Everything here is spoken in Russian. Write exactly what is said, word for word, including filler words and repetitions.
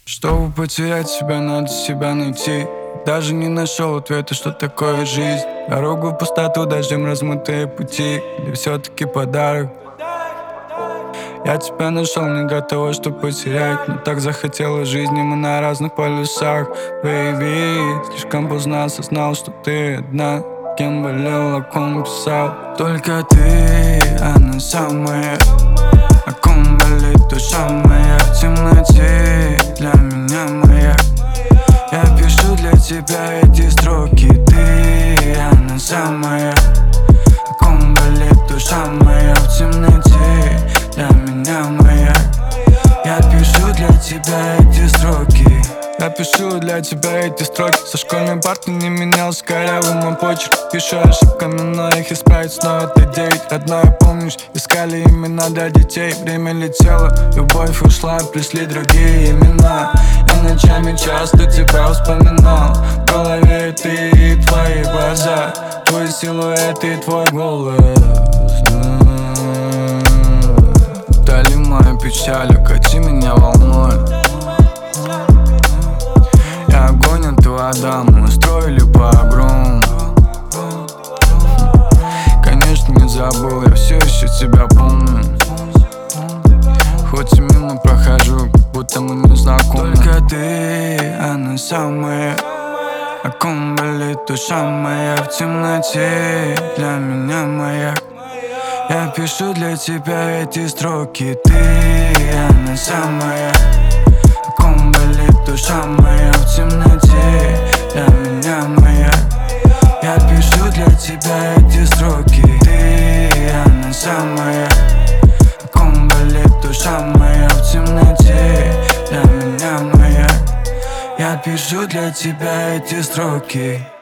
Чтобы потерять себя, надо себя найти. Даже не нашел ответа, что такое жизнь. Дорогу в пустоту, дождем размытые пути. Или все-таки подарок? Я тебя нашел не для того, чтобы потерять, но так захотела жизни, мы на разных полюсах. Baby, слишком поздно осознал, что ты одна. Кем болел, о ком писал. Только ты, она самая. О ком болит душа моя в темноте. Для меня моя. Я пишу для тебя эти строки. Ты, она самая. О ком болит душа моя в темноте. Для меня моя. Я пишу для тебя эти строки. Я пишу для тебя эти строки. Со школьной парты не менялся корявый мой почерк. Пишу ошибками, но их исправить снова это девять. Родное, помнишь, искали имена для детей. Время летело, любовь ушла, пришли другие имена. Я ночами часто тебя вспоминал. В голове ты и твои глаза, твой силуэт и твой голос. Вдали мою печаль, укати меня волной. Я огонь, а ты вода, мы устроили погром. Конечно, не забыл, я все еще тебя помню. Хоть и мимо прохожу, как будто мы не знакомы. Только ты, она самая. О ком болит душа моя в темноте. Для меня моя. Я пишу для тебя эти строки. Ты, она самая. О ком болит душа моя в темноте. Для меня моя. Я пишу для тебя эти строки. Ты, она самая. О ком болит душа моя в темноте. Для меня моя. Я пишу для тебя эти строки.